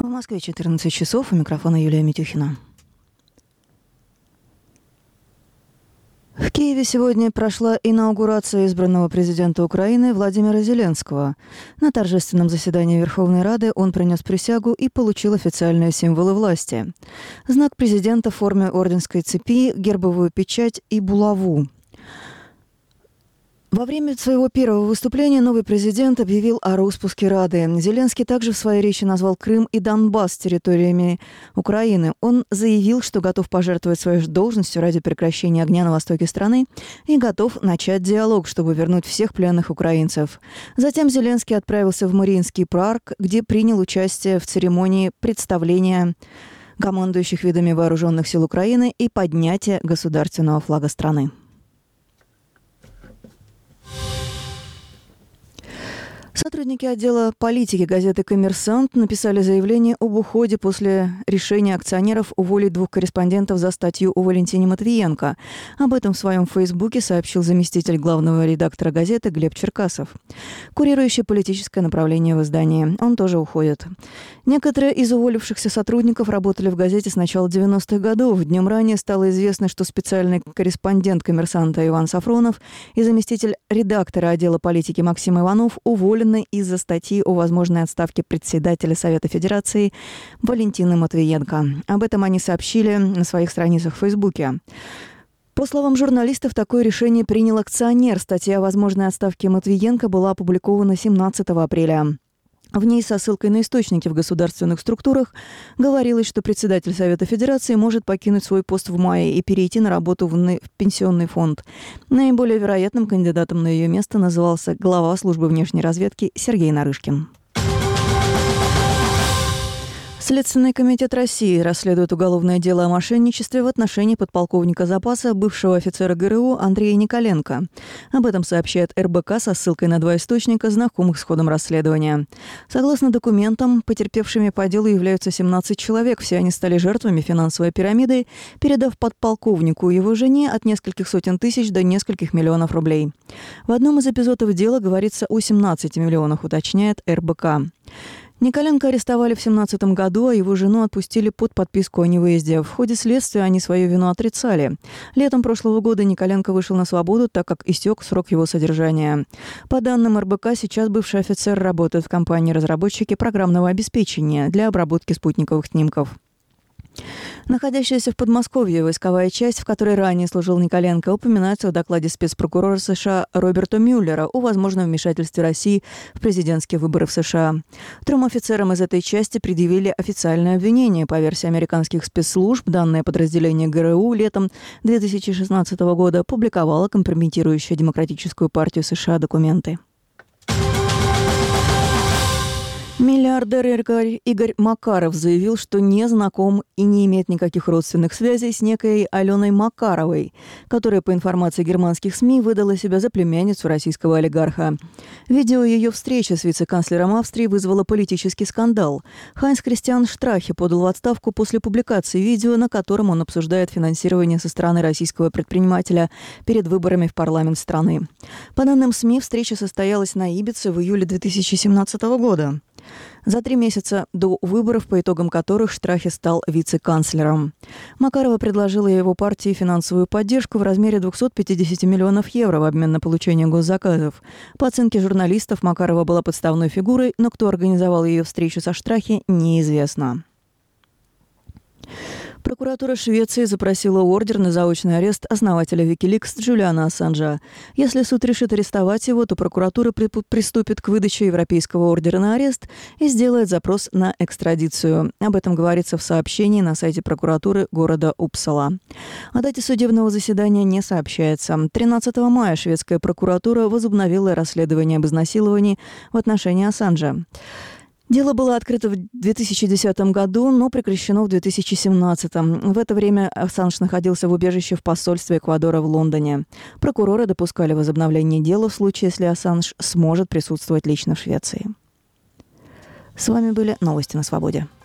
Москве 14 часов. У микрофона Юлия Митюхина. В Киеве сегодня прошла инаугурация избранного президента Украины Владимира Зеленского. На торжественном заседании Верховной Рады он принес присягу и получил официальные символы власти. Знак президента в форме орденской цепи, гербовую печать и булаву. Во время своего первого выступления новый президент объявил о распуске Рады. Зеленский также в своей речи назвал Крым и Донбасс территориями Украины. Он заявил, что готов пожертвовать своей должностью ради прекращения огня на востоке страны и готов начать диалог, чтобы вернуть всех пленных украинцев. Затем Зеленский отправился в Мариинский парк, где принял участие в церемонии представления командующих видами вооруженных сил Украины и поднятия государственного флага страны. Сотрудники отдела политики газеты «Коммерсант» написали заявление об уходе после решения акционеров уволить 2 корреспондентов за статью о Валентине Матвиенко. Об этом в своем фейсбуке сообщил заместитель главного редактора газеты Глеб Черкасов, курирующий политическое направление в издании. Он тоже уходит. Некоторые из уволившихся сотрудников работали в газете с начала 90-х годов. Днем ранее стало известно, что специальный корреспондент «Коммерсанта» Иван Сафронов и заместитель редактора отдела политики Максим Иванов уволены из-за статьи о возможной отставке председателя Совета Федерации Валентины Матвиенко. Об этом они сообщили на своих страницах в Фейсбуке. По словам журналистов, такое решение принял акционер. Статья о возможной отставке Матвиенко была опубликована 17 апреля. В ней со ссылкой на источники в государственных структурах говорилось, что председатель Совета Федерации может покинуть свой пост в мае и перейти на работу в пенсионный фонд. Наиболее вероятным кандидатом на ее место назывался глава службы внешней разведки Сергей Нарышкин. Следственный комитет России расследует уголовное дело о мошенничестве в отношении подполковника запаса, бывшего офицера ГРУ Андрея Николенко. Об этом сообщает РБК со ссылкой на 2 источника, знакомых с ходом расследования. Согласно документам, потерпевшими по делу являются 17 человек. Все они стали жертвами финансовой пирамиды, передав подполковнику и его жене от нескольких сотен тысяч до нескольких миллионов рублей. В одном из эпизодов дела говорится о 17 миллионах, уточняет РБК. Николенко арестовали в 2017 году, а его жену отпустили под подписку о невыезде. В ходе следствия они свою вину отрицали. Летом прошлого года Николенко вышел на свободу, так как истек срок его содержания. По данным РБК, сейчас бывший офицер работает в компании-разработчике программного обеспечения для обработки спутниковых снимков. Находящаяся в Подмосковье войсковая часть, в которой ранее служил Николенко, упоминается в докладе спецпрокурора США Роберта Мюллера о возможном вмешательстве России в президентские выборы в США. 3 офицерам из этой части предъявили официальное обвинение. По версии американских спецслужб, данное подразделение ГРУ летом 2016 года публиковало компрометирующие Демократическую партию США документы. Миллиардер Игорь Макаров заявил, что не знаком и не имеет никаких родственных связей с некой Аленой Макаровой, которая, по информации германских СМИ, выдала себя за племянницу российского олигарха. Видео ее встречи с вице-канцлером Австрии вызвало политический скандал. Хайнс Кристиан Штрахе подал в отставку после публикации видео, на котором он обсуждает финансирование со стороны российского предпринимателя перед выборами в парламент страны. По данным СМИ, встреча состоялась на Ибице в июле 2017 года. За 3 месяца до выборов, по итогам которых Штрахе стал вице-канцлером. Макарова предложила его партии финансовую поддержку в размере 250 миллионов евро в обмен на получение госзаказов. По оценке журналистов, Макарова была подставной фигурой, но кто организовал ее встречу со Штрахе, неизвестно. Прокуратура Швеции запросила ордер на заочный арест основателя Wikileaks Джулиана Ассанжа. Если суд решит арестовать его, то прокуратура приступит к выдаче Европейского ордера на арест и сделает запрос на экстрадицию. Об этом говорится в сообщении на сайте прокуратуры города Упсала. О дате судебного заседания не сообщается. 13 мая шведская прокуратура возобновила расследование об изнасиловании в отношении Ассанжа. Дело было открыто в 2010 году, но прекращено в 2017. В это время Ассанж находился в убежище в посольстве Эквадора в Лондоне. Прокуроры допускали возобновление дела в случае, если Ассанж сможет присутствовать лично в Швеции. С вами были новости на свободе.